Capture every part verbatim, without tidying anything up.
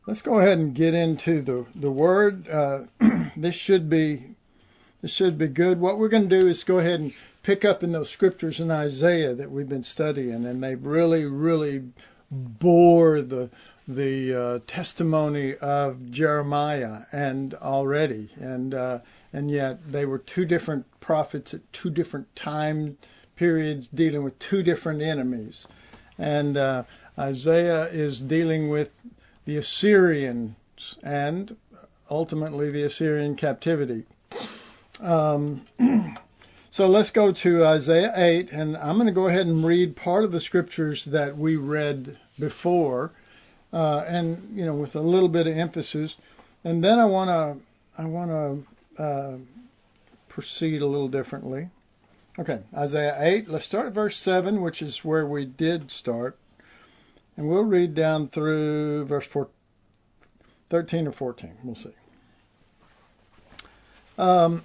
let's go ahead and get into the the word. Uh, this should be this should be good. What we're going to do is go ahead and pick up in those scriptures in Isaiah that we've been studying, and they really, really bore the the uh, testimony of Jeremiah and already, and uh, and yet they were two different prophets at two different time periods dealing with two different enemies, and uh, Isaiah is dealing with the Assyrians and ultimately the Assyrian captivity. Um, so let's go to Isaiah eight, and I'm going to go ahead and read part of the scriptures that we read before, uh, and you know, with a little bit of emphasis, and then I want to I want to uh, proceed a little differently. Okay, Isaiah eight. Let's start at verse seven, which is where we did start, and we'll read down through verse four, thirteen or fourteen. We'll see. Um,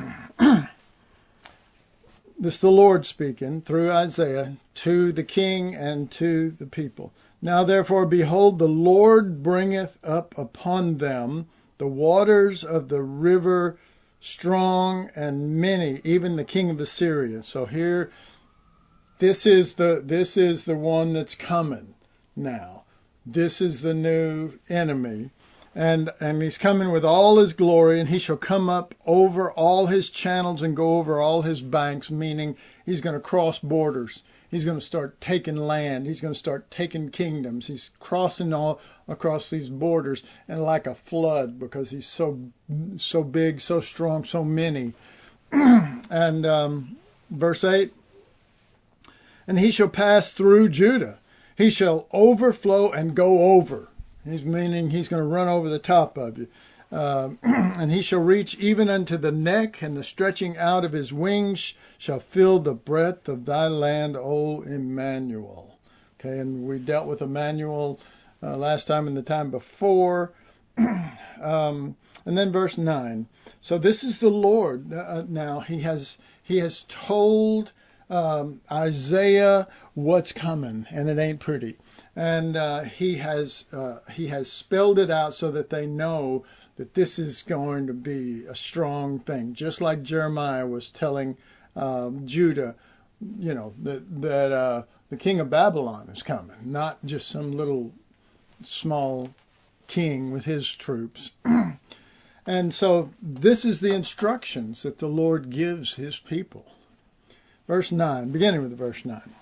this is the Lord speaking through Isaiah to the king and to the people. Now therefore, behold, the Lord bringeth up upon them the waters of the river strong and many, even the king of Assyria. So here, this is the this is the one that's coming now. This is the new enemy. And and he's coming with all his glory, and he shall come up over all his channels and go over all his banks, meaning he's going to cross borders. He's going to start taking land. He's going to start taking kingdoms. He's crossing all across these borders, and like a flood, because he's so so big, so strong, so many. and um, verse eight, and he shall pass through Judah. He shall overflow and go over. He's meaning he's going to run over the top of you. Uh, and he shall reach even unto the neck, and the stretching out of his wings shall fill the breadth of thy land, O Emmanuel. Okay, and we dealt with Emmanuel uh, last time and the time before. um, and then verse nine. So this is the Lord. Uh, now he has he has told um, Isaiah what's coming, and it ain't pretty. And uh, he has uh, he has spelled it out so that they know that this is going to be a strong thing, just like Jeremiah was telling um, Judah, you know, that that uh, the king of Babylon is coming, not just some little small king with his troops. And so this is the instructions that the Lord gives his people. Verse nine, beginning with verse nine.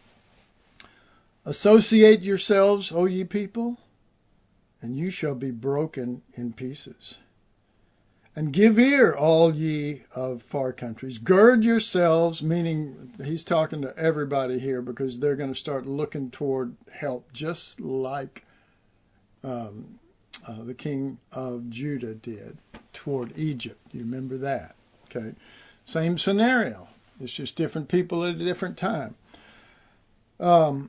Associate yourselves, O ye people, and you shall be broken in pieces. And give ear, all ye of far countries. Gird yourselves, meaning he's talking to everybody here, because they're going to start looking toward help, just like um, uh, the king of Judah did toward Egypt. You remember that? Okay. Same scenario. It's just different people at a different time. Um,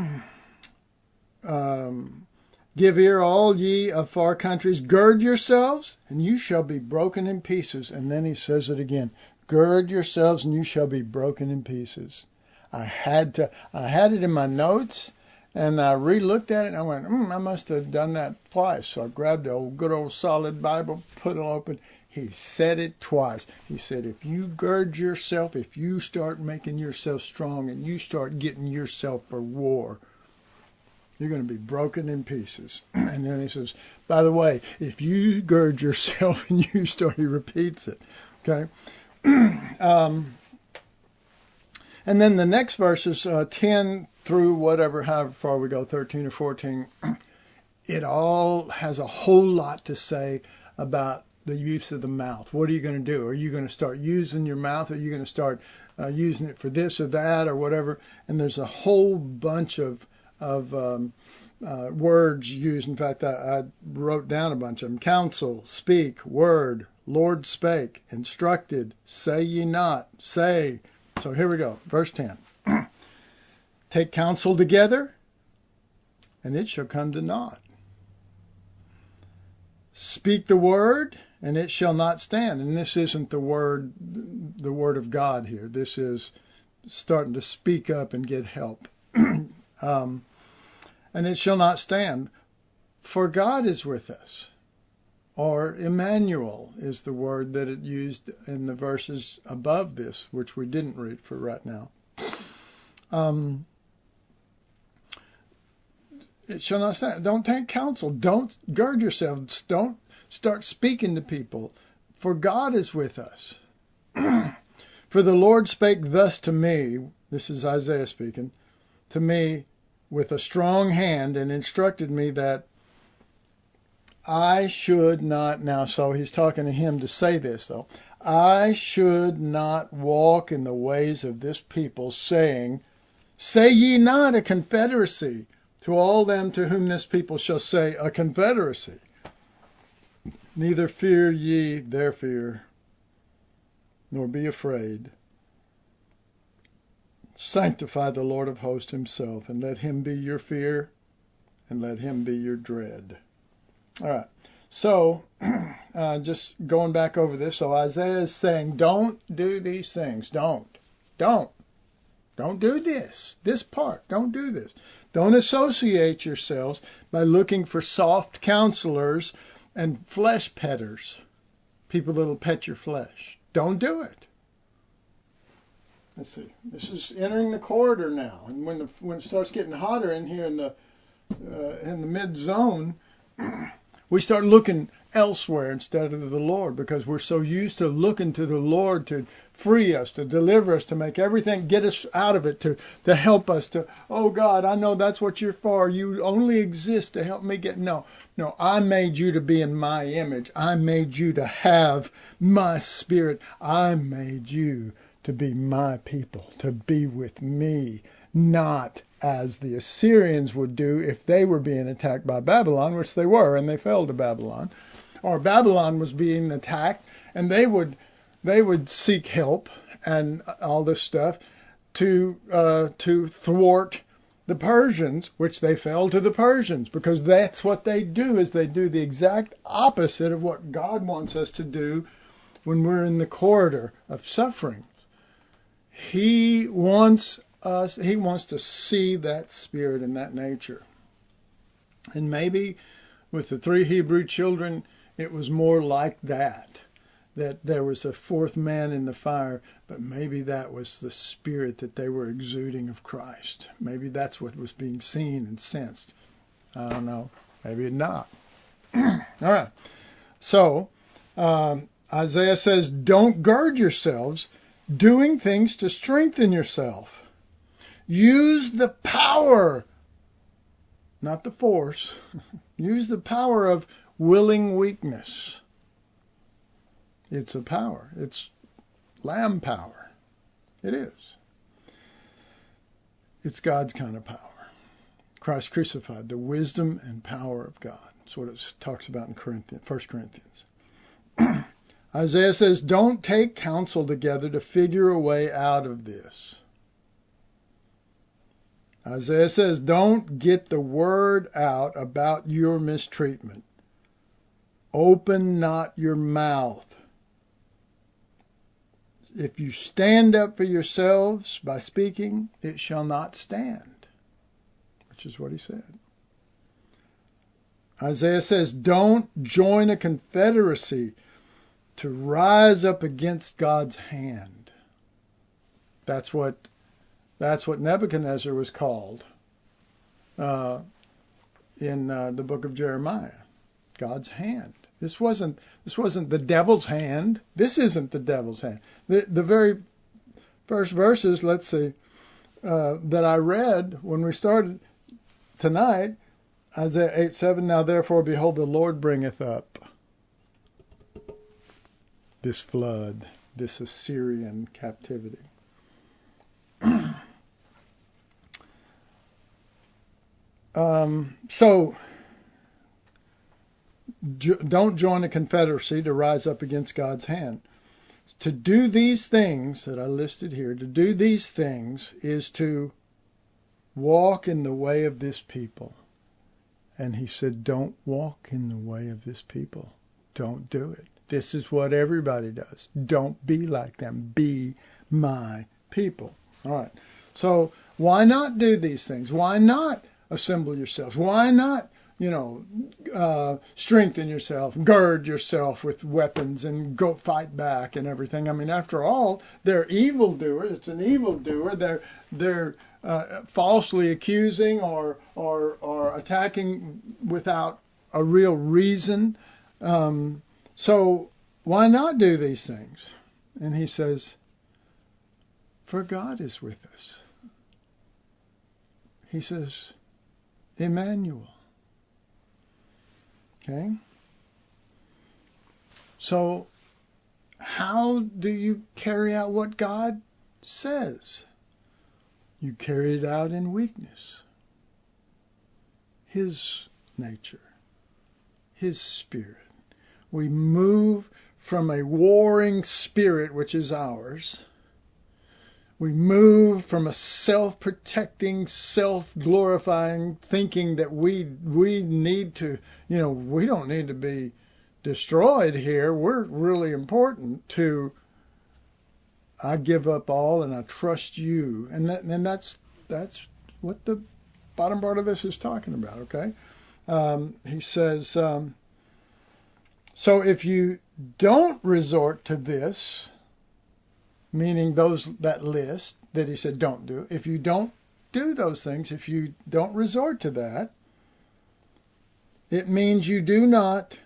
um, give ear, all ye of far countries, gird yourselves, and you shall be broken in pieces. And then he says it again, gird yourselves, and you shall be broken in pieces. I had to, I had it in my notes, and I re-looked at it, and I went, mm, I must have done that twice. So I grabbed the old, good old solid Bible, put it open. He said it twice. He said, if you gird yourself, if you start making yourself strong and you start getting yourself for war, you're going to be broken in pieces. And then he says, by the way, if you gird yourself and you start, he repeats it. Okay. um, and then the next verses, uh, ten through whatever, however far we go, thirteen or fourteen, it all has a whole lot to say about the use of the mouth. What are you going to do? Are you going to start using your mouth? Are you going to start uh, using it for this or that or whatever? And there's a whole bunch of of um, uh, words used. In fact, I, I wrote down a bunch of them. Counsel, speak, word, Lord spake, instructed, say ye not, say. So here we go. Verse ten. Take counsel together, and it shall come to naught. Speak the word, and it shall not stand. And this isn't the word, the word of God here. This is starting to speak up and get help. um, and it shall not stand. For God is with us. Or Emmanuel is the word that it used in the verses above this, which we didn't read for right now. Um, it shall not stand. Don't take counsel. Don't gird yourselves. Don't start speaking to people. For God is with us. For the Lord spake thus to me, this is Isaiah speaking, to me with a strong hand, and instructed me that I should not, now so he's talking to him to say this though, I should not walk in the ways of this people, saying, say ye not a confederacy to all them to whom this people shall say a confederacy. Neither fear ye their fear, nor be afraid. Sanctify the Lord of hosts himself, and let him be your fear, and let him be your dread. All right. So, uh, just going back over this. So Isaiah is saying, don't do these things. Don't. Don't. Don't do this. This part. Don't do this. Don't associate yourselves by looking for soft counselors and flesh petters. People that'll pet your flesh. Don't do it. Let's see. This is entering the corridor now. And when the, when it starts getting hotter in here in the uh, in the mid zone, we start looking elsewhere instead of the Lord, because we're so used to looking to the Lord to free us, to deliver us, to make everything, get us out of it, to, to help us, to, oh God, I know that's what you're for. You only exist to help me get, no, no, I made you to be in my image. I made you to have my spirit. I made you to be my people, to be with me, not as the Assyrians would do if they were being attacked by Babylon, which they were, and they fell to Babylon. Or Babylon was being attacked, and they would they would seek help and all this stuff to uh, to thwart the Persians, which they fell to the Persians, because that's what they do, is they do the exact opposite of what God wants us to do when we're in the corridor of suffering. He wants us, he wants to see that spirit and that nature. And maybe with the three Hebrew children, it was more like that, that there was a fourth man in the fire, but maybe that was the spirit that they were exuding of Christ. Maybe that's what was being seen and sensed. I don't know. Maybe not. All right. So, um, Isaiah says, don't gird yourselves doing things to strengthen yourself. Use the power, not the force. Use the power of willing weakness. It's a power. It's lamb power. It is. It's God's kind of power. Christ crucified, the wisdom and power of God. That's what it talks about in Corinthians, First Corinthians. Isaiah says, don't take counsel together to figure a way out of this. Isaiah says, don't get the word out about your mistreatment. Open not your mouth. If you stand up for yourselves by speaking, it shall not stand, which is what he said. Isaiah says, don't join a confederacy to rise up against God's hand. That's what that's what Nebuchadnezzar was called uh, in uh, the book of Jeremiah. God's hand. This wasn't this wasn't the devil's hand. This isn't the devil's hand. The the very first verses, let's see, uh, that I read when we started tonight, Isaiah eight seven. Now therefore, behold, the Lord bringeth up this flood, this Assyrian captivity. um, so, jo- don't join a confederacy to rise up against God's hand. To do these things that I listed here, to do these things is to walk in the way of this people. And he said, don't walk in the way of this people. Don't do it. This is what everybody does. Don't be like them. Be my people. All right. So why not do these things? Why not assemble yourselves? Why not you know, uh, strengthen yourself, gird yourself with weapons and go fight back and everything. I mean, after all, they're evildoers. It's an evildoer. They're they're uh, falsely accusing or or or attacking without a real reason. Um, so why not do these things? And he says, for God is with us. He says, Emmanuel. Okay? So how do you carry out what God says? You carry it out in weakness. His nature. His spirit. We move from a warring spirit, which is ours. We move from a self-protecting, self-glorifying thinking that we we need to, you know, we don't need to be destroyed here. We're really important to, I give up all and I trust you. And that, and that's that's what the bottom part of this is talking about, okay? Um, he says, um, so if you don't resort to this, meaning those that list that he said don't do, if you don't do those things, if you don't resort to that, it means you do not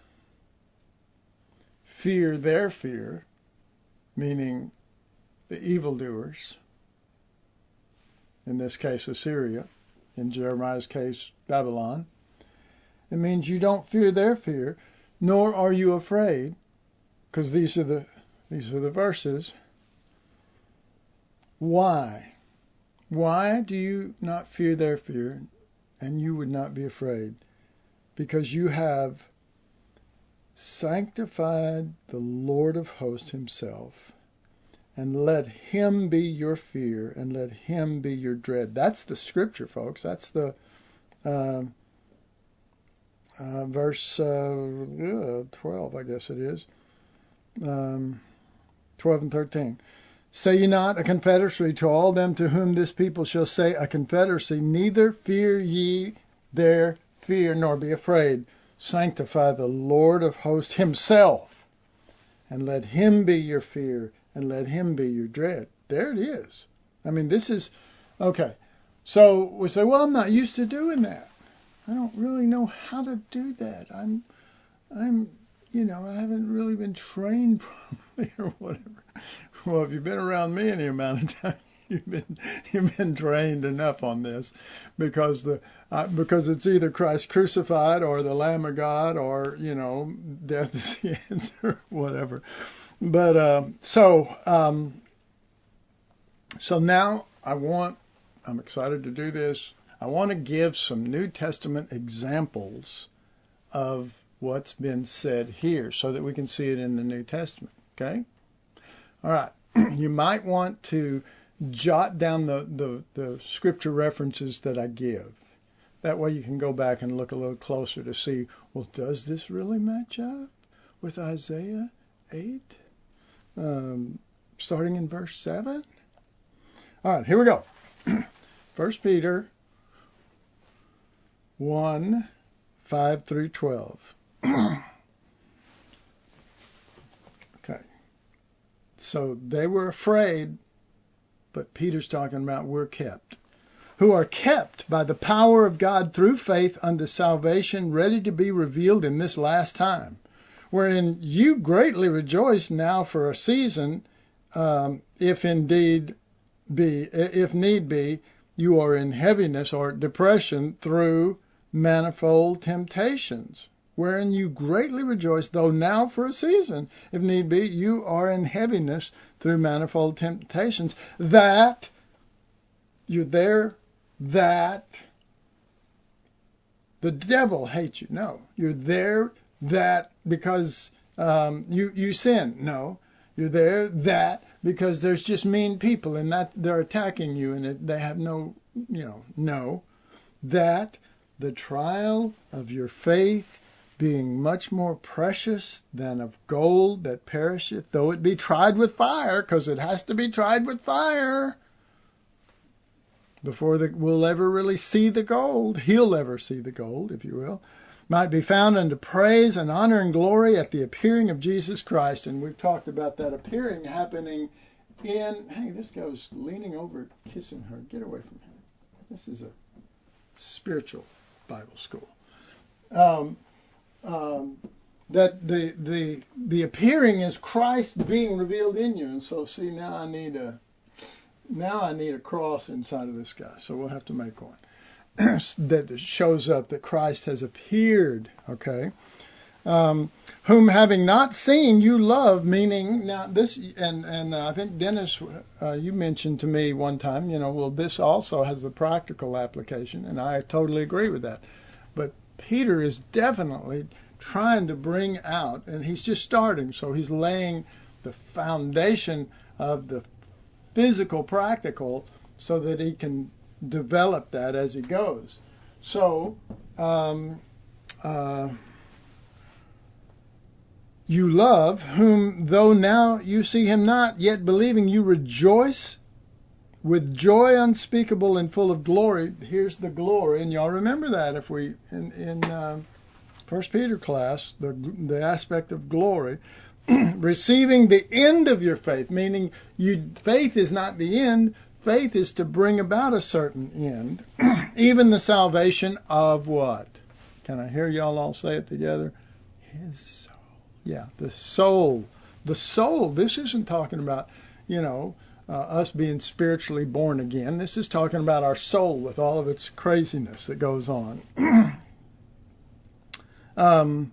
fear their fear, meaning the evildoers, in this case Assyria, in Jeremiah's case Babylon. It means you don't fear their fear, nor are you afraid, because these are the these are the verses. Why? Why do you not fear their fear, and you would not be afraid? Because you have sanctified the Lord of hosts himself, and let him be your fear, and let him be your dread. That's the scripture, folks. That's the uh, uh, verse uh, twelve, I guess it is. Um, twelve and thirteen. Say ye not a confederacy to all them to whom this people shall say a confederacy, neither fear ye their fear, nor be afraid. Sanctify the Lord of hosts himself, and let him be your fear, and let him be your dread. There it is. I mean, this is, okay. So we say, well, I'm not used to doing that. I don't really know how to do that. I'm, I'm, you know, I haven't really been trained properly or whatever. Well, if you've been around me any amount of time, you've been you've been trained enough on this, because the uh, because it's either Christ crucified or the Lamb of God, or you know, death is the answer, whatever. But uh, so um, so now I want I'm excited to do this. I want to give some New Testament examples of what's been said here, so that we can see it in the New Testament. Okay. All right, you might want to jot down the, the, the scripture references that I give. That way you can go back and look a little closer to see, well, does this really match up with Isaiah eight? Um, starting in verse seven? All right, here we go. First Peter one, five through twelve. So they were afraid, but Peter's talking about we're kept. Who are kept by the power of God through faith unto salvation, ready to be revealed in this last time, wherein you greatly rejoice now for a season, um, if indeed be, if need be, you are in heaviness or depression through manifold temptations, wherein you greatly rejoice, though now for a season, if need be, you are in heaviness through manifold temptations, that you're there, that the devil hates you. No, you're there that because um, you, you sin. No, you're there that because there's just mean people and that they're attacking you and it, they have no, you know, no, that the trial of your faith, being much more precious than of gold that perisheth, though it be tried with fire, because it has to be tried with fire, before the, we'll ever really see the gold, he'll ever see the gold, if you will, might be found unto praise and honor and glory at the appearing of Jesus Christ. And we've talked about that appearing happening in, hey, this guy's leaning over, kissing her. Get away from him. This is a spiritual Bible school. Um, um, that the the the appearing is Christ being revealed in you. And so, see, now I need a now I need a cross inside of this guy. So we'll have to make one that shows up that Christ has appeared. Okay. Um, whom having not seen you love, meaning now this, and and uh, I think Dennis, uh, you mentioned to me one time, you know, well, this also has the practical application, and I totally agree with that. But Peter is definitely trying to bring out, and he's just starting, so he's laying the foundation of the physical practical so that he can develop that as he goes. So, um, uh, you love, whom though now you see him not, yet believing you rejoice with joy unspeakable and full of glory. Here's the glory, and y'all remember that if we in in uh, First Peter class, the the aspect of glory, receiving the end of your faith, meaning you faith is not the end. Faith is to bring about a certain end, even the salvation of what? Can I hear y'all all say it together? His soul. Yeah, the soul. The soul. This isn't talking about, you know, uh, us being spiritually born again. This is talking about our soul with all of its craziness that goes on. um,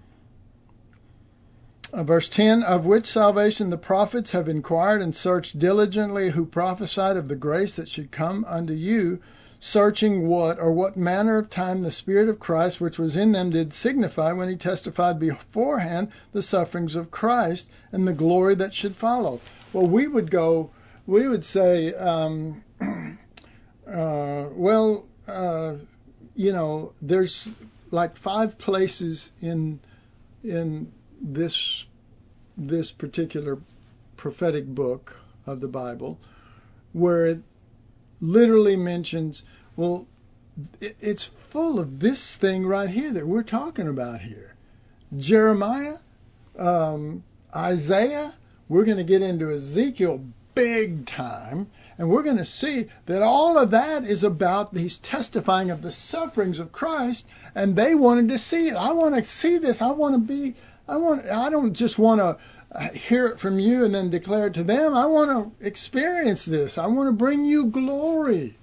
uh, verse ten, of which salvation the prophets have inquired and searched diligently, who prophesied of the grace that should come unto you, searching what or what manner of time the Spirit of Christ which was in them did signify when he testified beforehand the sufferings of Christ and the glory that should follow. Well, we would go, we would say, um, uh, well, uh, you know, there's like five places in in this this particular prophetic book of the Bible where it literally mentions, well, it's full of this thing right here that we're talking about here. Jeremiah, um, Isaiah, we're going to get into Ezekiel big time, and we're going to see that all of that is about these testifying of the sufferings of Christ, and they wanted to see it. I want to see this. I want to be, I want, I don't just want to hear it from you and then declare it to them. I want to experience this. I want to bring you glory.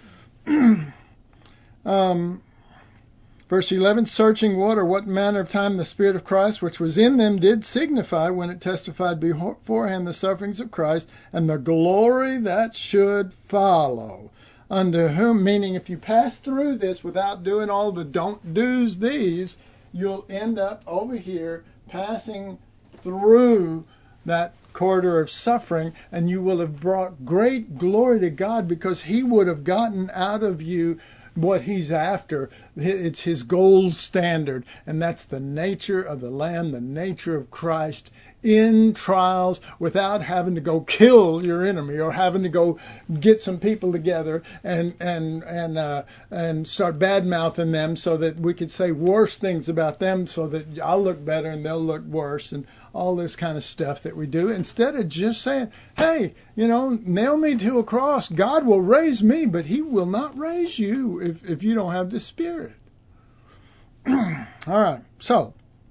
um, verse eleven, searching what or what manner of time the Spirit of Christ which was in them did signify when it testified beforehand the sufferings of Christ and the glory that should follow. Unto whom, meaning if you pass through this without doing all the don't do's these, you'll end up over here passing through that corridor of suffering, and you will have brought great glory to God because he would have gotten out of you what he's after. It's his gold standard, and that's the nature of the Lamb, the nature of Christ in trials without having to go kill your enemy or having to go get some people together and and and uh, and start bad mouthing them so that we could say worse things about them so that I'll look better and they'll look worse and all this kind of stuff that we do, instead of just saying, hey, you know, nail me to a cross. God will raise me, but he will not raise you if, if you don't have the Spirit. All right, so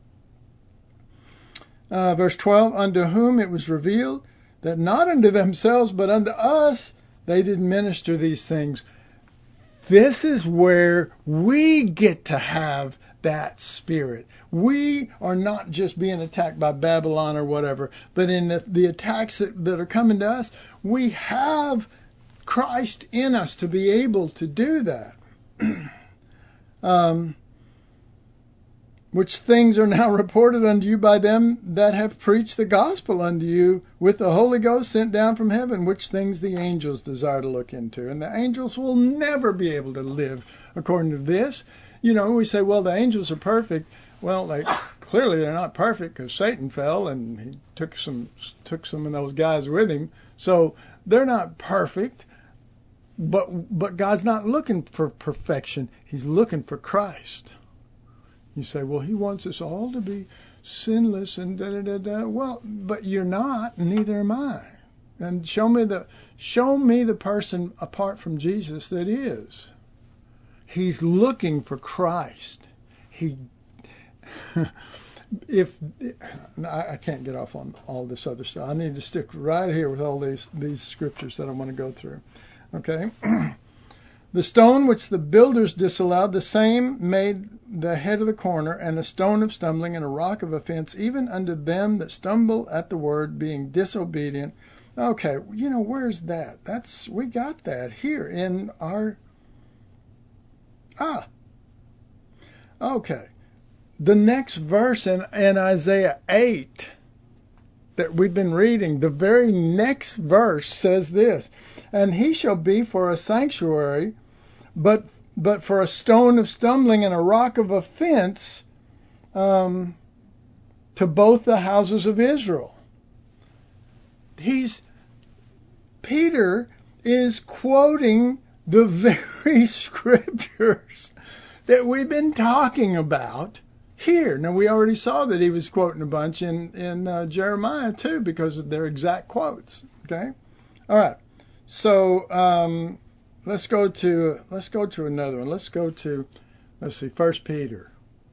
uh, verse twelve, unto whom it was revealed that not unto themselves but unto us they did minister these things. This is where we get to have that Spirit. We are not just being attacked by Babylon or whatever, but in the, the attacks that, that are coming to us, we have Christ in us to be able to do that. um, which things are now reported unto you by them that have preached the gospel unto you with the Holy Ghost sent down from heaven, which things the angels desire to look into. And the angels will never be able to live according to this. You know, we say, well, the angels are perfect. Well, they, clearly they're not perfect because Satan fell and he took some took some of those guys with him. So they're not perfect. but but God's not looking for perfection. He's looking for Christ. You say, well, he wants us all to be sinless and da da da da. Well, but you're not, and neither am I. And show me the show me the person apart from Jesus that is. He's looking for Christ. He if I can't get off on all this other stuff. I need to stick right here with all these these scriptures that I want to go through. Okay. The stone which the builders disallowed, the same made the head of the corner, and a stone of stumbling and a rock of offense, even unto them that stumble at the word, being disobedient. Okay, you know, where's that? That's we got that here in our ah. Okay. The next verse in, in Isaiah eight that we've been reading, the very next verse says this, and he shall be for a sanctuary, but but for a stone of stumbling and a rock of offense um, to both the houses of Israel. He's Peter is quoting the very scriptures that we've been talking about here. Now, we already saw that he was quoting a bunch in, in uh, Jeremiah, too, because of their exact quotes. Okay? All right. So um, let's go to let's go to another one. Let's go to, let's see, First Peter.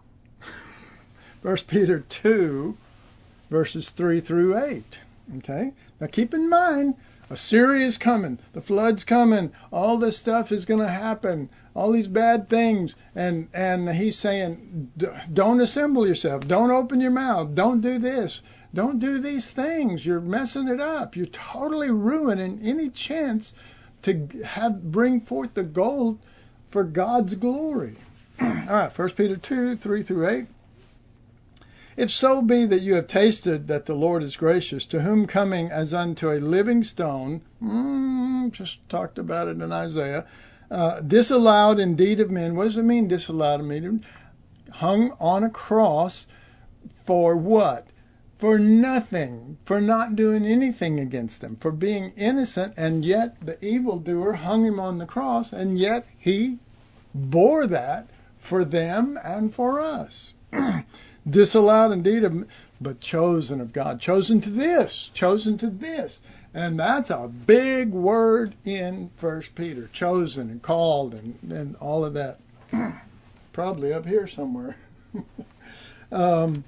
First Peter two, verses three through eight. Okay? Now, keep in mind, Assyria is coming. The flood's coming. All this stuff is going to happen. All these bad things. And and he's saying, don't assemble yourself. Don't open your mouth. Don't do this. Don't do these things. You're messing it up. You're totally ruining any chance to have bring forth the gold for God's glory. All right, First Peter two, three through eight. If so be that you have tasted that the Lord is gracious, to whom coming as unto a living stone, mm, just talked about it in Isaiah, uh, disallowed indeed of men. What does it mean, disallowed of men? Hung on a cross for what? For nothing, for not doing anything against them, for being innocent, and yet the evildoer hung him on the cross, and yet he bore that for them and for us. Disallowed indeed, of, but chosen of God. Chosen to this. Chosen to this. And that's a big word in First Peter. Chosen and called and, and all of that. Probably up here somewhere. um,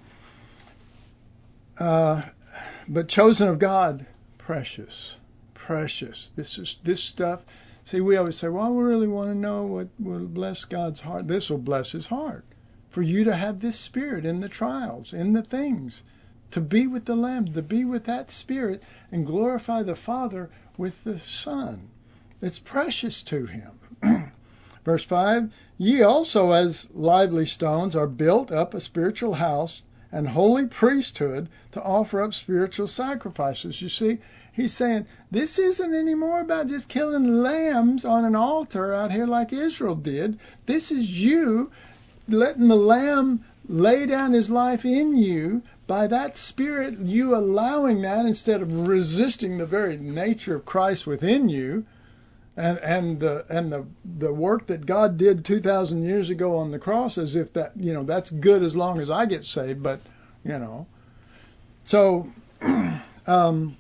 uh, but chosen of God, precious. Precious. This is this stuff. See, we always say, well, we really want to know what will bless God's heart. This will bless his heart. For you to have this spirit in the trials, in the things, to be with the Lamb, to be with that spirit and glorify the Father with the Son. It's precious to him. Verse five, ye also as lively stones are built up a spiritual house and holy priesthood to offer up spiritual sacrifices. You see, he's saying this isn't anymore about just killing lambs on an altar out here like Israel did. This is you letting the Lamb lay down his life in you. By that Spirit, you allowing that instead of resisting the very nature of Christ within you, and and the and the the work that God did two thousand years ago on the cross, as if that you know that's good as long as I get saved. But you know, so um,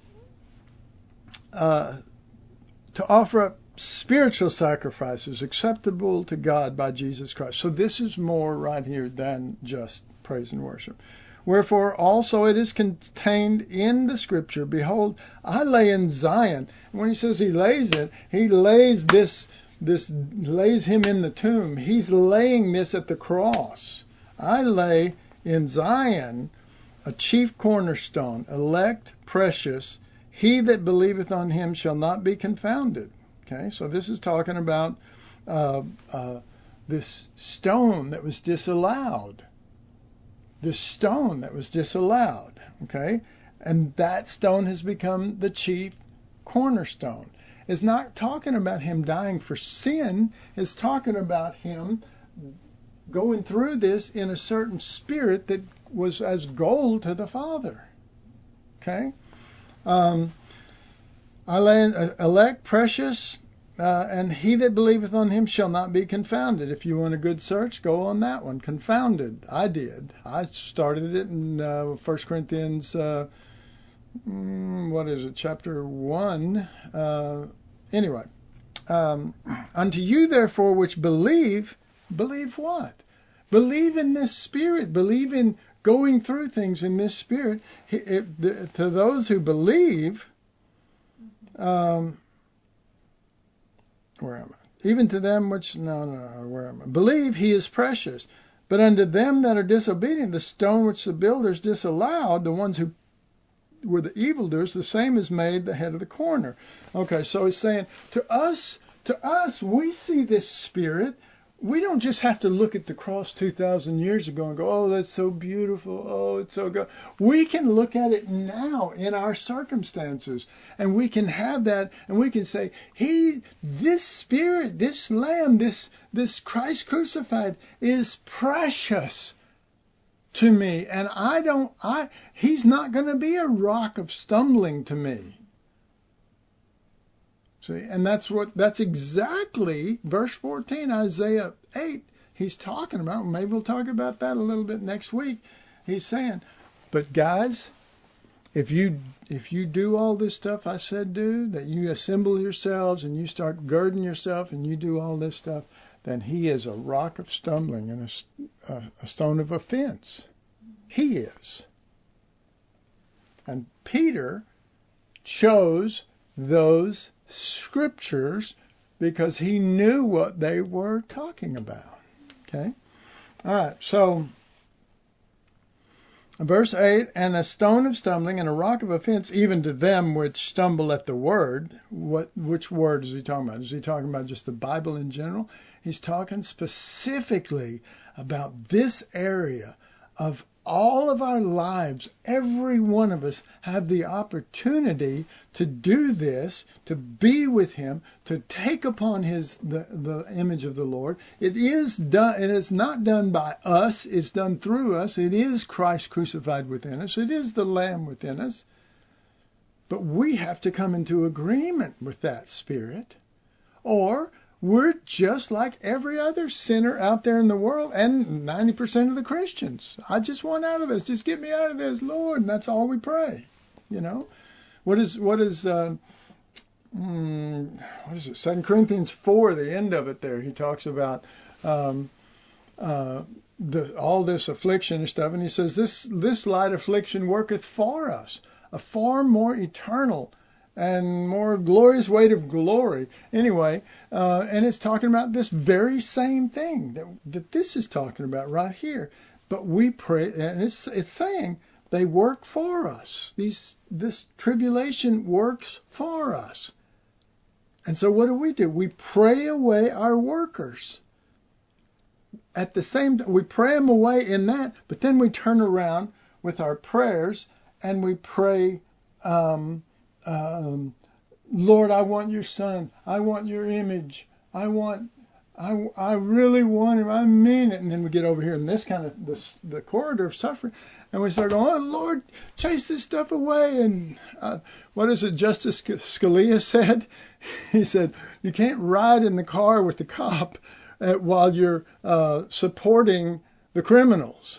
uh, to offer up spiritual sacrifices acceptable to God by Jesus Christ. So this is more right here than just praise and worship. Wherefore also it is contained in the scripture, behold, I lay in Zion. And when he says he lays it, he lays this, this lays him in the tomb. He's laying this at the cross. I lay in Zion a chief cornerstone, elect, precious. He that believeth on him shall not be confounded. Okay, so this is talking about uh, uh, this stone that was disallowed. This stone that was disallowed. Okay, and that stone has become the chief cornerstone. It's not talking about him dying for sin. It's talking about him going through this in a certain spirit that was as gold to the Father. Okay. Um, I lay, uh, elect, precious, Uh, and he that believeth on him shall not be confounded. If you want a good search, go on that one. Confounded. I did. I started it in uh, First Corinthians, uh, mm, what is it, chapter one. Uh, anyway, um, unto you therefore which believe, believe what? Believe in this Spirit. Believe in going through things in this Spirit. It, it, to those who believe, um, where am I? Even to them which, no, no, no, where am I? Believe he is precious. But unto them that are disobedient, the stone which the builders disallowed, the ones who were the evildoers, the same is made the head of the corner. Okay, so he's saying, to us, to us, we see this Spirit. We don't just have to look at the cross two thousand years ago and go, oh, that's so beautiful. Oh, it's so good. We can look at it now in our circumstances, and we can have that, and we can say, He, this Spirit, this Lamb, this this Christ crucified is precious to me, and I don't, I, He's not going to be a rock of stumbling to me. See, and that's what that's exactly verse fourteen, Isaiah eight, he's talking about. Maybe we'll talk about that a little bit next week. He's saying, but guys, if you if you do all this stuff I said do, that you assemble yourselves and you start girding yourself and you do all this stuff, then he is a rock of stumbling and a, a, a stone of offense. He is. And Peter chose those scriptures because he knew what they were talking about. Okay? All right, so verse eight, and a stone of stumbling and a rock of offense even to them which stumble at the word. What? Which word is he talking about? Is he talking about just the Bible in general? He's talking specifically about this area of all of our lives. Every one of us have the opportunity to do this, to be with him, to take upon his the, the image of the Lord. It is done. It is not done by us. It's done through us. It is Christ crucified within us. It is the Lamb within us. But we have to come into agreement with that Spirit, or we're just like every other sinner out there in the world, and ninety percent of the Christians. I just want out of this. Just get me out of this, Lord. And that's all we pray. You know, what is what is uh, hmm, what is it? Second Corinthians four, the end of it. There, he talks about um, uh, the all this affliction and stuff, and he says this this light affliction worketh for us a far more eternal and more glorious weight of glory. Anyway, uh, and it's talking about this very same thing that, that this is talking about right here. But we pray, and it's it's saying they work for us. These this tribulation works for us. And so what do we do? We pray away our workers. At the same time, we pray them away in that, but then we turn around with our prayers and we pray, um, Um, Lord, I want your son. I want your image. I want, I, I really want him. I mean it. And then we get over here in this kind of, this, the corridor of suffering, and we start going, oh, Lord, chase this stuff away. And uh, what is it Justice Scalia said? He said, you can't ride in the car with the cop uh, while you're uh, supporting the criminals.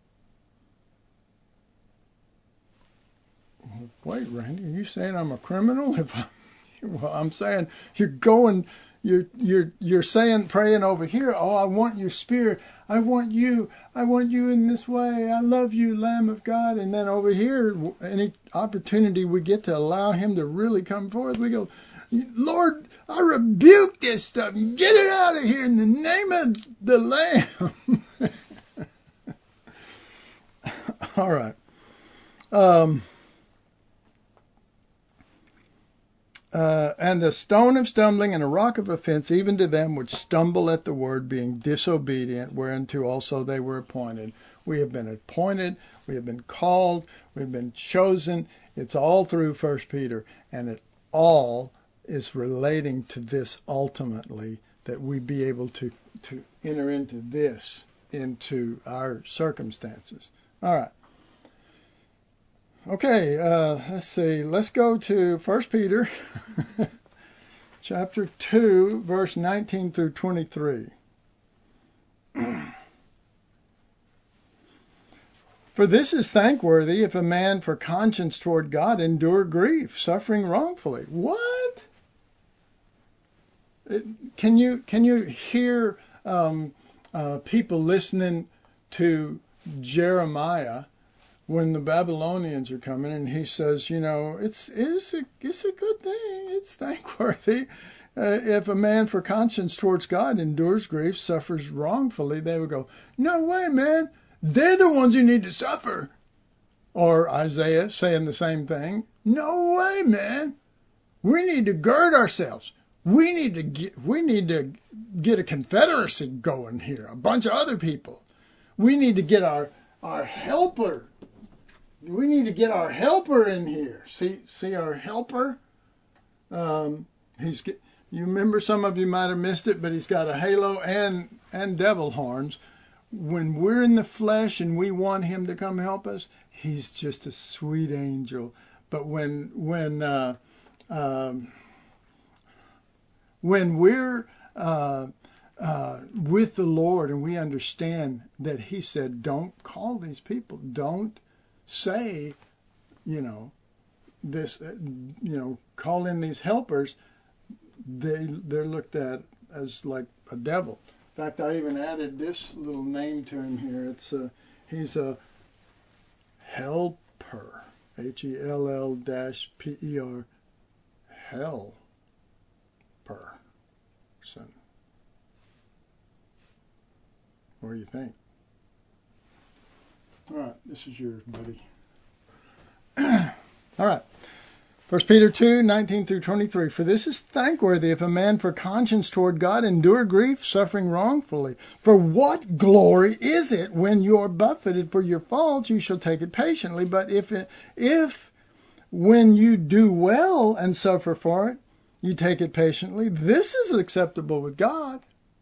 Wait, Randy, are you saying I'm a criminal? If I'm, well, I'm saying you're going, you're you're you're saying, praying over here. Oh, I want your Spirit. I want you. I want you in this way. I love you, Lamb of God. And then over here, any opportunity we get to allow Him to really come forth, we go, Lord, I rebuke this stuff. Get it out of here in the name of the Lamb. All right. Um. Uh, and a stone of stumbling and a rock of offense, even to them which stumble at the word, being disobedient, whereunto also they were appointed. We have been appointed, we have been called, we have been chosen. It's all through First Peter, and it all is relating to this ultimately, that we be able to, to enter into this, into our circumstances. All right. Okay, uh, let's see. Let's go to First Peter chapter two, verse nineteen through twenty-three. For this is thankworthy if a man for conscience toward God endure grief, suffering wrongfully. What? It, can you can you hear um, uh, people listening to Jeremiah when the Babylonians are coming, and he says, you know, it's it's a it's a good thing, it's thankworthy uh, if a man for conscience towards God endures grief, suffers wrongfully. They would go, no way, man. They're the ones who need to suffer. Or Isaiah saying the same thing. No way, man. We need to gird ourselves. We need to get, we need to get a confederacy going here. A bunch of other people. We need to get our, our helper. We need to get our helper in here. See, see our helper? Um, he's you remember, some of you might have missed it, but he's got a halo and, and devil horns. When we're in the flesh and we want him to come help us, he's just a sweet angel. But when when uh, um, when we're uh, uh, with the Lord and we understand that he said, don't call these people, don't say, you know, this, you know, call in these helpers, they they're looked at as like a devil. In fact, I even added this little name to him here. It's a, he's a helper, H E L L P E R, helper. Son. What do you think? All right, this is yours, buddy. All right. First Peter two, nineteen through twenty-three. For this is thankworthy if a man for conscience toward God endure grief, suffering wrongfully. For what glory is it when you are buffeted for your faults, you shall take it patiently. But if, it, if when you do well and suffer for it, you take it patiently, this is acceptable with God.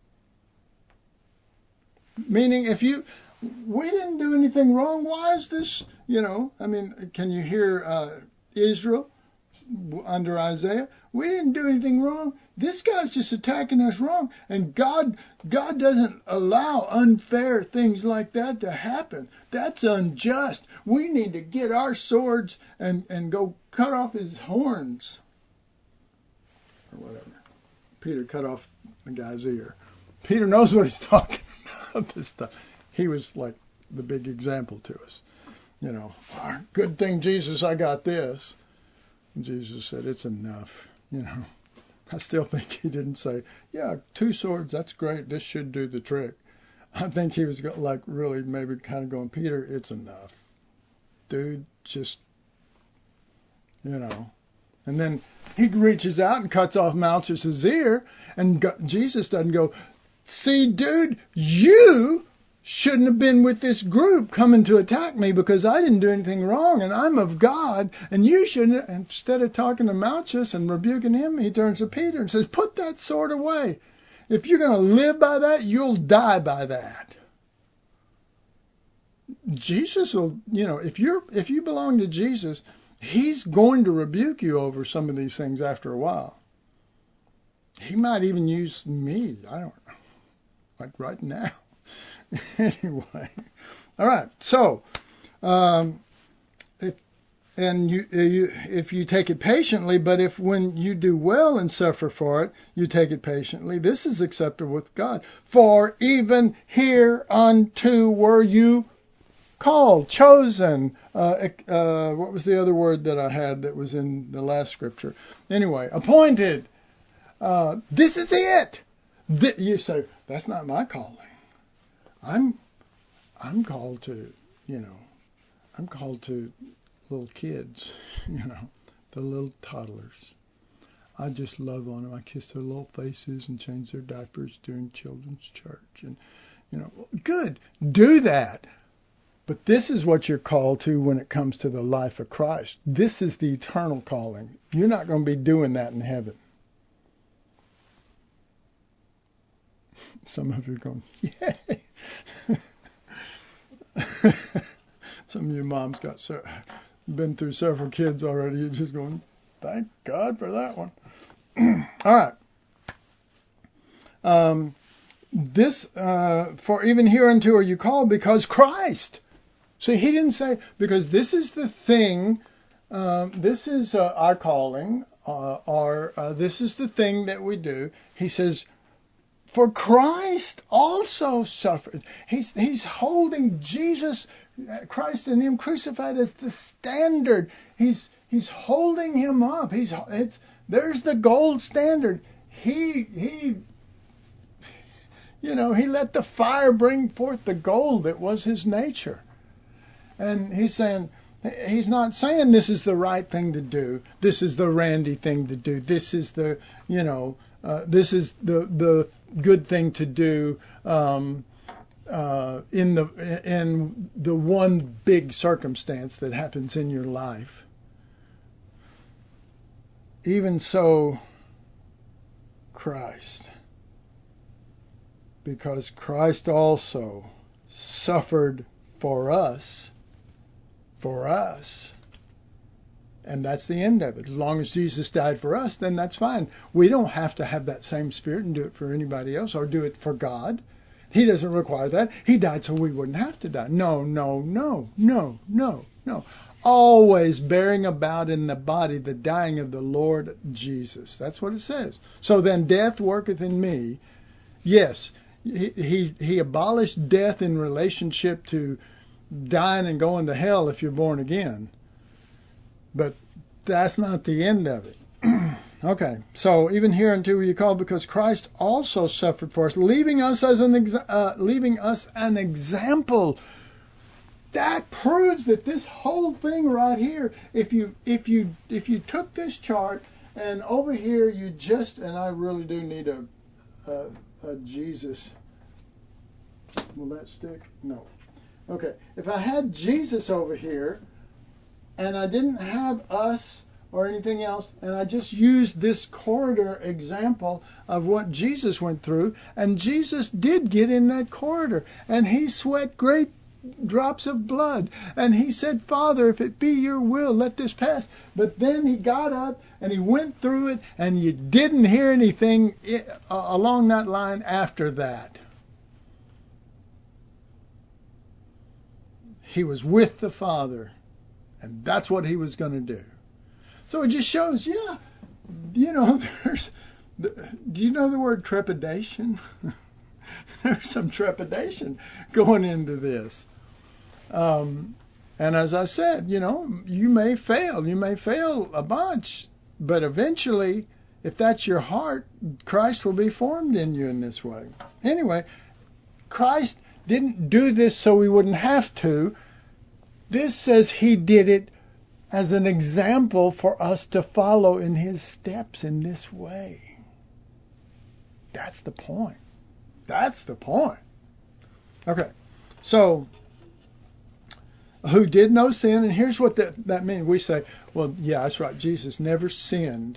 Meaning, if you, we didn't do anything wrong, why is this, you know, I mean, can you hear uh, Israel? Under Isaiah, we didn't do anything wrong. This guy's just attacking us wrong. And God God doesn't allow unfair things like that to happen. That's unjust. We need to get our swords and, and go cut off his horns. Or whatever. Peter cut off the guy's ear. Peter knows what he's talking about, this stuff. He was like the big example to us. You know, oh, good thing, Jesus, I got this. Jesus said, it's enough, you know. I still think he didn't say, yeah, two swords, that's great. This should do the trick. I think he was like really maybe kind of going, Peter, it's enough. Dude, just, you know. And then he reaches out and cuts off Malchus's ear, and go, Jesus doesn't go, see, dude, you shouldn't have been with this group coming to attack me because I didn't do anything wrong and I'm of God, and you shouldn't. Instead of talking to Malchus and rebuking him, he turns to Peter and says, put that sword away. If you're going to live by that, you'll die by that. Jesus will, you know, if you're if you belong to Jesus, he's going to rebuke you over some of these things after a while. He might even use me. I don't know. Like right now. Anyway, all right. So, um, if and you, you if you take it patiently, but if when you do well and suffer for it, you take it patiently, this is acceptable with God. For even hereunto were you called, chosen. Uh, uh, what was the other word that I had that was in the last scripture? Anyway, appointed. Uh, this is it. Th- you say, that's not my calling. I'm I'm called to, you know, I'm called to little kids, you know, the little toddlers. I just love on them. I kiss their little faces and change their diapers during children's church. And, you know, good, do that. But this is what you're called to when it comes to the life of Christ. This is the eternal calling. You're not going to be doing that in heaven. Some of you are going, yay. Some of you moms got so, been through several kids already. You're just going, thank God for that one. All right. Um, this, uh, for even hereunto are you called, because Christ. See, he didn't say, because this is the thing, um, this is uh, our calling, uh, or uh, this is the thing that we do. He says, for Christ also suffered. He's, he's holding Jesus, Christ and him crucified as the standard. He's, he's holding him up. He's, it's, there's the gold standard. He, he, you know, he let the fire bring forth the gold that was his nature. And he's saying, he's not saying this is the right thing to do. This is the Randy thing to do. This is the, you know, uh, this is the the good thing to do um, uh, in the in the one big circumstance that happens in your life. Even so, Christ, because Christ also suffered for us. For us. And that's the end of it. As long as Jesus died for us, then that's fine. We don't have to have that same spirit and do it for anybody else or do it for God. He doesn't require that. He died so we wouldn't have to die. No, no, no, no, no, no. Always bearing about in the body the dying of the Lord Jesus. That's what it says. So then death worketh in me. Yes, he, he, he abolished death in relationship to dying and going to hell if you're born again. But that's not the end of it. Okay, so even hereunto were you called, because Christ also suffered for us, leaving us as an exa- uh, leaving us an example. That proves that this whole thing right here, if you if you if you took this chart and over here you just, and I really do need a a, a Jesus. Will that stick? No. Okay, if I had Jesus over here, and I didn't have us or anything else, and I just used this corridor example of what Jesus went through, and Jesus did get in that corridor, and he sweat great drops of blood, and he said, Father, if it be your will, let this pass. But then he got up, and he went through it, and you didn't hear anything along that line after that. He was with the Father, and that's what he was going to do. So it just shows, yeah, you know, there's, do you know the word trepidation? There's some trepidation going into this. Um, and as I said, you know, you may fail. You may fail a bunch, but eventually, if that's your heart, Christ will be formed in you in this way. Anyway, Christ didn't do this so we wouldn't have to. This says he did it as an example for us to follow in his steps in this way. That's the point. That's the point. Okay, so who did no sin, and here's what that, that means. We say, well, yeah, that's right, Jesus never sinned.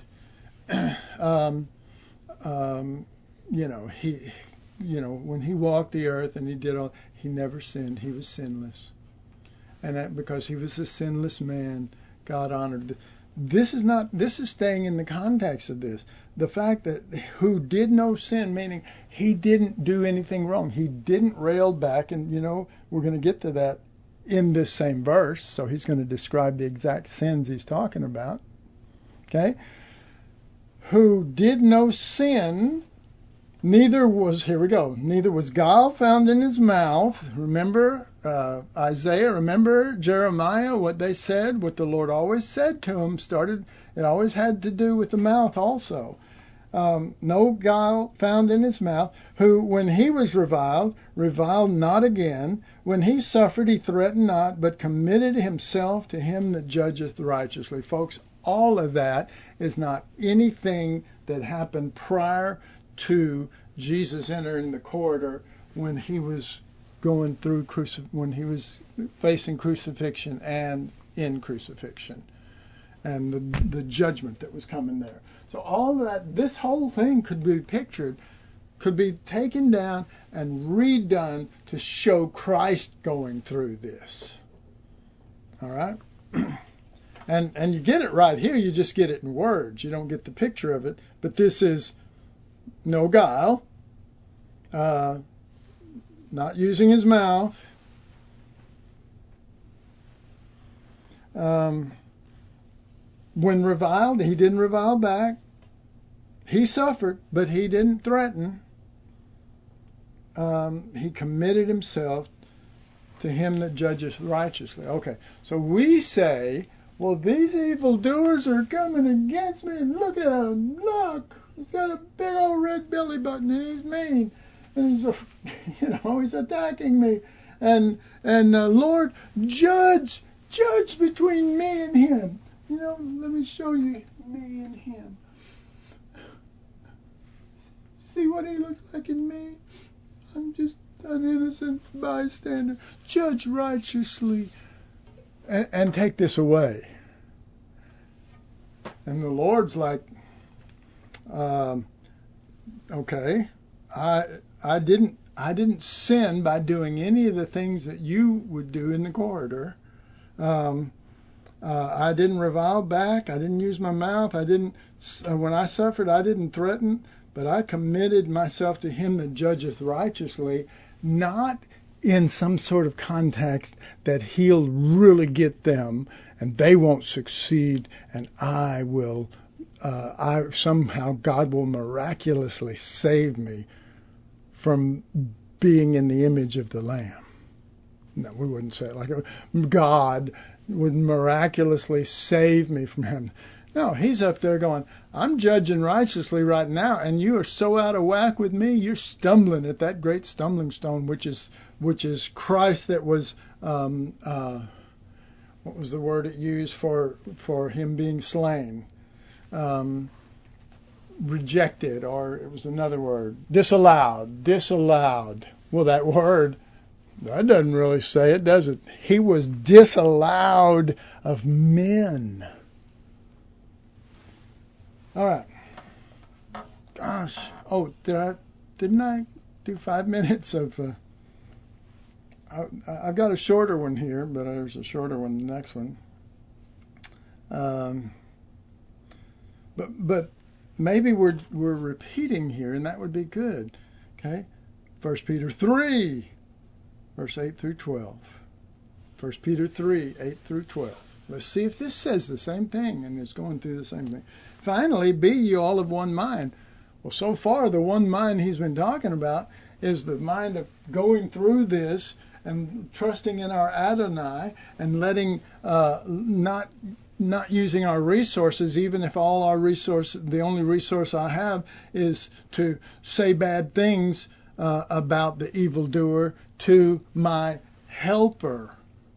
um, um, you know, he... You know, when he walked the earth and he did all, he never sinned. He was sinless. And that because he was a sinless man, God honored. This is not, this is staying in the context of this. The fact that who did no sin, meaning he didn't do anything wrong. He didn't rail back. And, you know, we're going to get to that in this same verse. So he's going to describe the exact sins he's talking about. Okay? Who did no sin, neither was, here we go, neither was guile found in his mouth. Remember uh, Isaiah, remember Jeremiah, what they said, what the Lord always said to him, started, it always had to do with the mouth also. Um, no guile found in his mouth, who, when he was reviled, reviled not again. When he suffered, he threatened not, but committed himself to him that judgeth righteously. Folks, all of that is not anything that happened prior to Jesus entering the corridor when he was going through crucif- when he was facing crucifixion and in crucifixion, and the the judgment that was coming there. So all of that, this whole thing could be pictured, could be taken down and redone to show Christ going through this. All right. And and you get it right here. You just get it in words. You don't get the picture of it. But this is no guile, uh, not using his mouth. Um, when reviled, he didn't revile back. He suffered, but he didn't threaten. Um, he committed himself to him that judges righteously. Okay, so we say, well, these evildoers are coming against me, and look at him, look, he's got a big old red belly button, and he's mean, and he's, you know, he's attacking me, and and uh, Lord, judge, judge between me and him. You know, let me show you me and him. See what he looks like in me? I'm just an innocent bystander. Judge righteously and, and take this away. And the Lord's like, um, okay, I I didn't I didn't sin by doing any of the things that you would do in the corridor. Um, uh, I didn't revile back. I didn't use my mouth. I didn't. Uh, when I suffered, I didn't threaten. But I committed myself to him that judgeth righteously, not in some sort of context that he'll really get them and they won't succeed and I will, uh, I somehow God will miraculously save me from being in the image of the Lamb. No, we wouldn't say it like that. God would miraculously save me from him. No, he's up there going, I'm judging righteously right now, and you are so out of whack with me, you're stumbling at that great stumbling stone, which is which is Christ that was, um, uh, what was the word it used for for him being slain? Um, rejected, or it was another word, disallowed, disallowed. Well, that word, that doesn't really say it, does it? He was disallowed of men. All right. Gosh. Oh, did I? Didn't I do five minutes of? Uh, I, I've got a shorter one here, but there's a shorter one. The next one. Um. But but maybe we're we're repeating here, and that would be good. Okay. First Peter three, verse eight through twelve. First Peter three, eight through twelve. Let's see if this says the same thing and it's going through the same thing. Finally, be ye all of one mind. Well, so far, the one mind he's been talking about is the mind of going through this and trusting in our Adonai and letting, uh, not not using our resources, even if all our resources, the only resource I have is to say bad things uh, about the evildoer to my helper.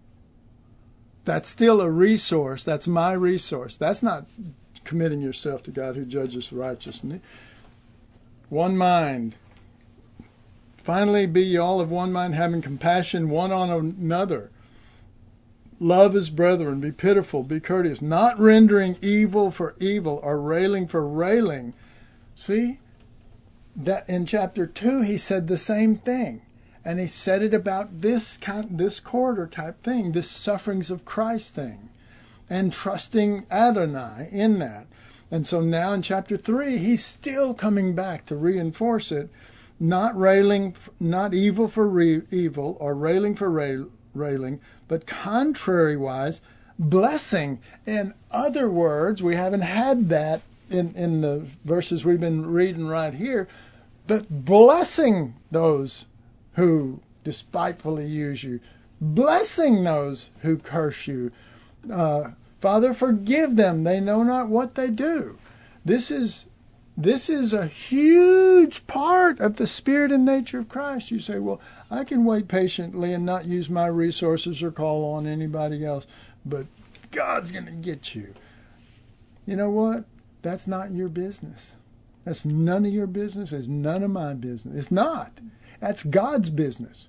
That's still a resource. That's my resource. That's not committing yourself to God who judges righteously. One mind. Finally, be ye all of one mind, having compassion one on another. Love as brethren. Be pitiful. Be courteous. Not rendering evil for evil or railing for railing. See? That in chapter two, he said the same thing. And he said it about this kind, this corridor type thing, this sufferings of Christ thing, and trusting Adonai in that. And so now in chapter three, he's still coming back to reinforce it, not railing, not evil for re- evil or railing for rail, railing, but contrariwise, blessing. In other words, we haven't had that in, in the verses we've been reading right here, but blessing those who despitefully use you, blessing those who curse you. Uh, Father, forgive them. They know not what they do. This is this is a huge part of the spirit and nature of Christ. You say, well, I can wait patiently and not use my resources or call on anybody else, but God's going to get you. You know what? That's not your business. That's none of your business. It's none of my business. It's not. That's God's business.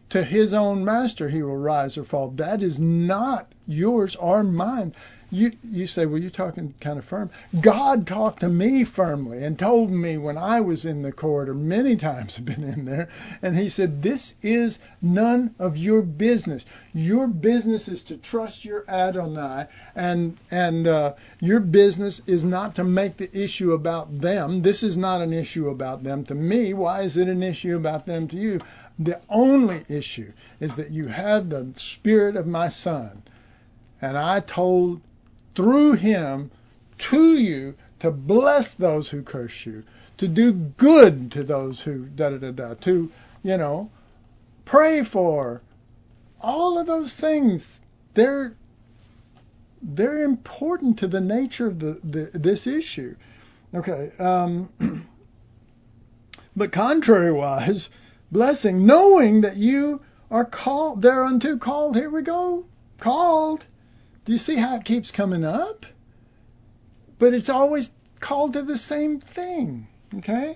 To his own master he will rise or fall. That is not yours or mine. You you say, well, you're talking kind of firm. God talked to me firmly and told me when I was in the corridor, many times I've been in there, and he said, this is none of your business. Your business is to trust your Adonai, and and uh, your business is not to make the issue about them. This is not an issue about them to me. Why is it an issue about them to you? The only issue is that you have the spirit of my son, and I told through him to you to bless those who curse you, to do good to those who da da da da, to, you know, pray for. All of those things, they're they're important to the nature of the, the this issue. Okay, um, but contrariwise, blessing, knowing that you are called thereunto called. Here we go, called. Do you see how it keeps coming up? But it's always called to the same thing, okay?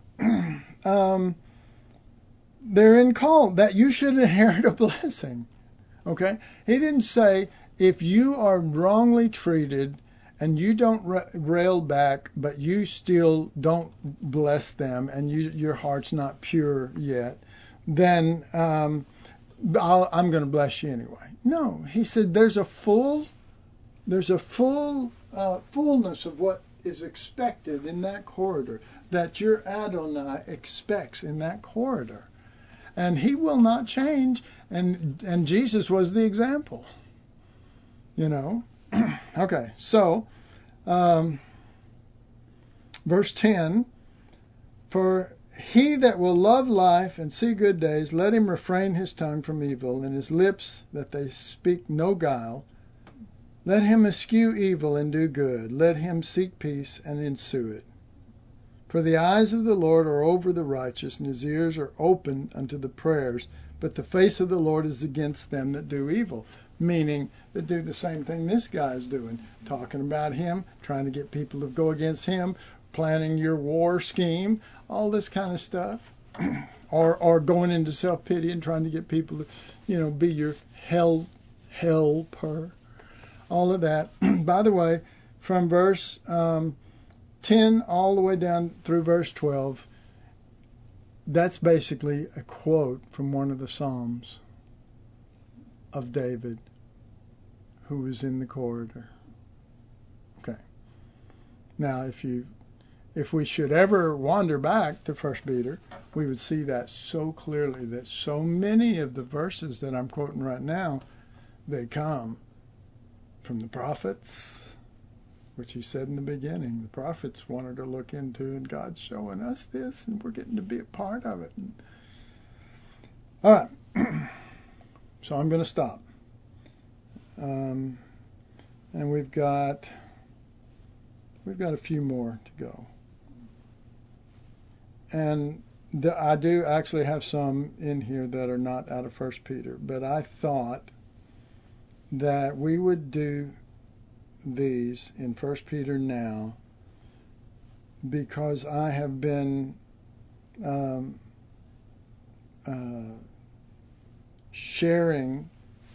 um, they're in called that you should inherit a blessing, okay? He didn't say if you are wrongly treated and you don't ra- rail back, but you still don't bless them and you, your heart's not pure yet, then um, I'll, I'm going to bless you anyway. No, he said there's a full, there's a full uh, fullness of what is expected in that corridor, that your Adonai expects in that corridor, and he will not change. And and Jesus was the example. You know. Okay, so um, verse ten, for he that will love life and see good days, let him refrain his tongue from evil, and his lips that they speak no guile. Let him eschew evil and do good. Let him seek peace and ensue it. For the eyes of the Lord are over the righteous, and his ears are open unto the prayers. But the face of the Lord is against them that do evil. Meaning that do the same thing this guy is doing. Talking about him, trying to get people to go against him, planning your war scheme, all this kind of stuff, or or going into self-pity and trying to get people to, you know, be your hell helper, all of that. By the way, from verse um, ten all the way down through verse twelve, that's basically a quote from one of the Psalms of David, who was in the corridor. Okay. Now, if you If we should ever wander back to First Peter, we would see that so clearly that so many of the verses that I'm quoting right now, they come from the prophets, which he said in the beginning. The prophets wanted to look into, and God's showing us this, and we're getting to be a part of it. All right. So I'm going to stop. Um, and we've got we've got a few more to go. And the, I do actually have some in here that are not out of First Peter, but I thought that we would do these in First Peter now because I have been um, uh, sharing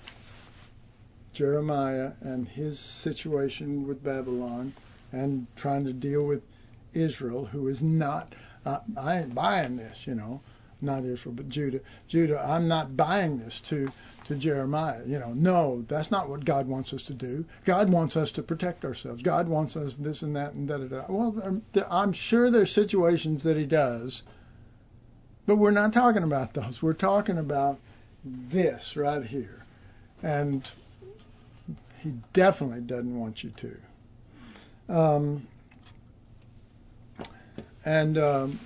Jeremiah and his situation with Babylon and trying to deal with Israel, who is not Uh, I ain't buying this, you know, not Israel, but Judah. Judah, I'm not buying this to, to Jeremiah. You know, no, that's not what God wants us to do. God wants us to protect ourselves. God wants us this and that and da da da. Well, I'm sure there's situations that he does, but we're not talking about those. We're talking about this right here. And he definitely doesn't want you to. Um, And um,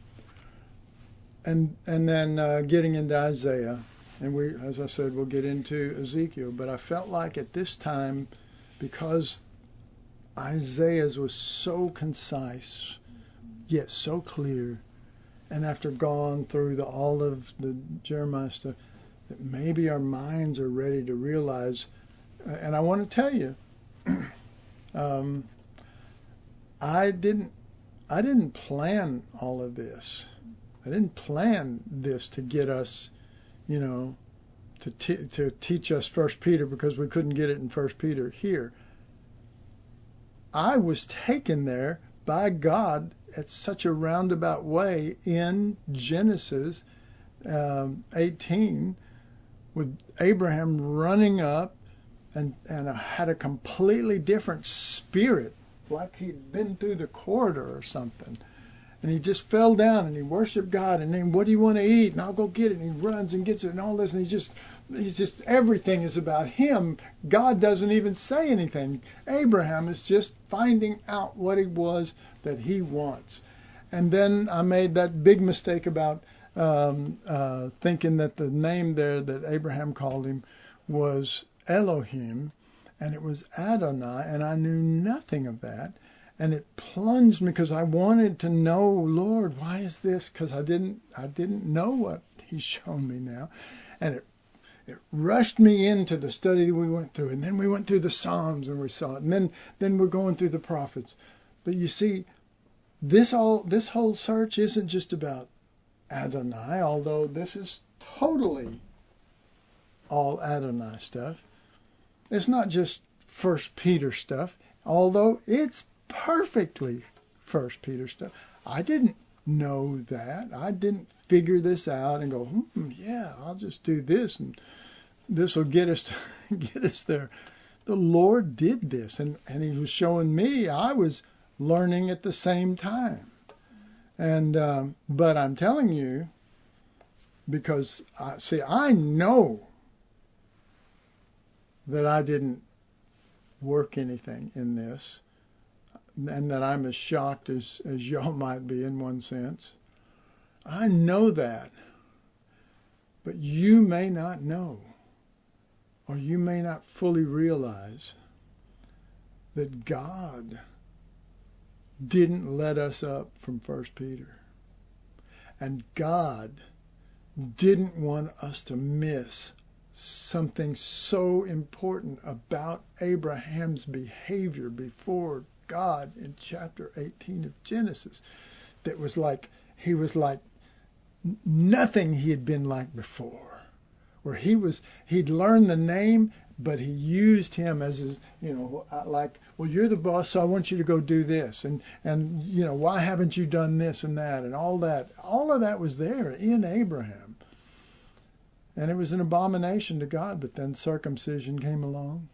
and and then uh, getting into Isaiah, and we, as I said, we'll get into Ezekiel. But I felt like at this time, because Isaiah's was so concise, yet so clear, and after going through the, all of the Jeremiah stuff, that maybe our minds are ready to realize. And I want to tell you, um, I didn't. I didn't plan all of this. I didn't plan this to get us, you know, to te- to teach us First Peter because we couldn't get it in First Peter here. I was taken there by God at such a roundabout way in Genesis um, eighteen, with Abraham running up and and had a completely different spirit, like he'd been through the corridor or something. And he just fell down and he worshiped God. And then, what do you want to eat? And I'll go get it. And he runs and gets it and all this. And he's just, he's just, everything is about him. God doesn't even say anything. Abraham is just finding out what it was that he wants. And then I made that big mistake about um, uh, thinking that the name there that Abraham called him was Elohim, and it was Adonai, and I knew nothing of that. And it plunged me because I wanted to know, Lord, why is this? Because I didn't, I didn't know what He's shown me now, and it, it rushed me into the study we went through, and then we went through the Psalms and we saw it, and then, then we're going through the prophets. But you see, this all, this whole search isn't just about Adonai, although this is totally all Adonai stuff. It's not just First Peter stuff, although it's perfectly First Peter stuff. I didn't know that. I didn't figure this out and go, hmm, yeah, I'll just do this and this will get us to, get us there. The Lord did this, and, and He was showing me. I was learning at the same time. And um, but I'm telling you, because I see, I know that I didn't work anything in this, and that I'm as shocked as, as y'all might be in one sense. I know that. But you may not know, or you may not fully realize that God didn't let us up from First Peter. And God didn't want us to miss something so important about Abraham's behavior before God in chapter eighteen of Genesis. That was like, he was like nothing he had been like before. Where he was, he'd learned the name, but he used him as his, you know, like, well, you're the boss, so I want you to go do this. And, and, you know, why haven't you done this and that and all that? All of that was there in Abraham. And it was an abomination to God, but then circumcision came along.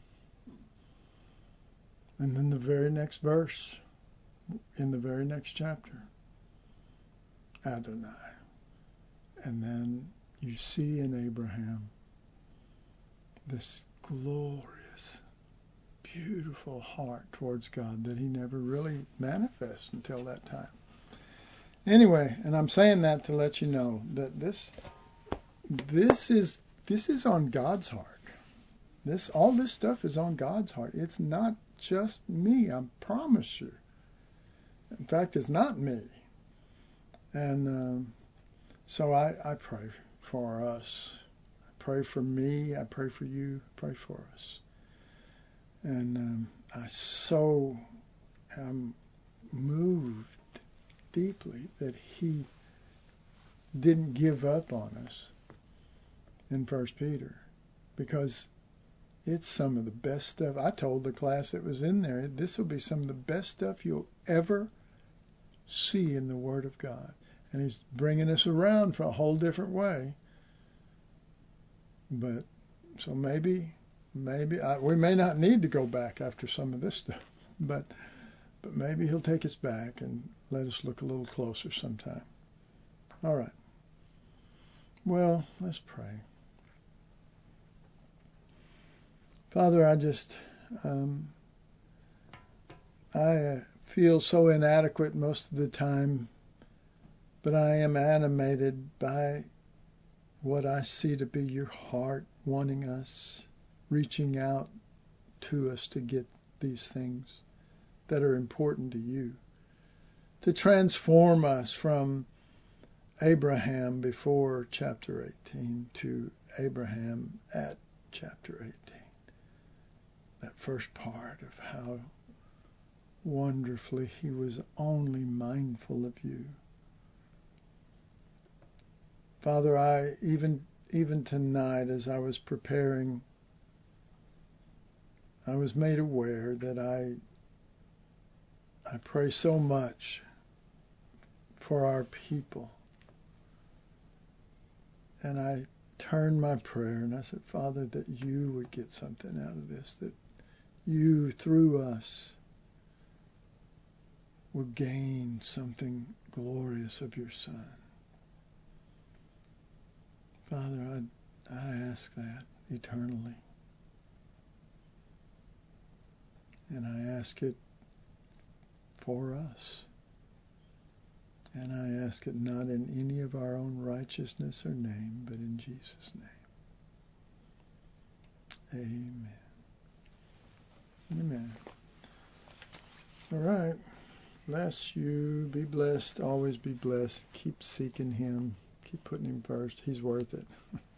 And then the very next verse, in the very next chapter, Adonai. And then you see in Abraham this glorious, beautiful heart towards God that he never really manifests until that time. Anyway, and I'm saying that to let you know that this this is this is on God's heart. This all this stuff is on God's heart. It's not just me, I promise you. In fact, it's not me. And um, so I, I pray for us. I pray for me. I pray for you. I pray for us. And um, I so am moved deeply that he didn't give up on us in First Peter, because it's some of the best stuff. I told the class that was in there, this will be some of the best stuff you'll ever see in the Word of God. And he's bringing us around for a whole different way. But so maybe, maybe I, we may not need to go back after some of this stuff, but but maybe he'll take us back and let us look a little closer sometime. All right. Well, let's pray. Father, I just um, I feel so inadequate most of the time, but I am animated by what I see to be your heart wanting us, reaching out to us to get these things that are important to you, to transform us from Abraham before chapter eighteen to Abraham at chapter eighteen. That first part of how wonderfully he was only mindful of you. Father, I even even tonight as I was preparing, I was made aware that I I pray so much for our people. And I turned my prayer and I said, Father, that you would get something out of this, that you, through us, would gain something glorious of your Son. Father, I, I ask that eternally. And I ask it for us. And I ask it not in any of our own righteousness or name, but in Jesus' name. Amen. Amen. All right. Bless you. Be blessed. Always be blessed. Keep seeking him. Keep putting him first. He's worth it.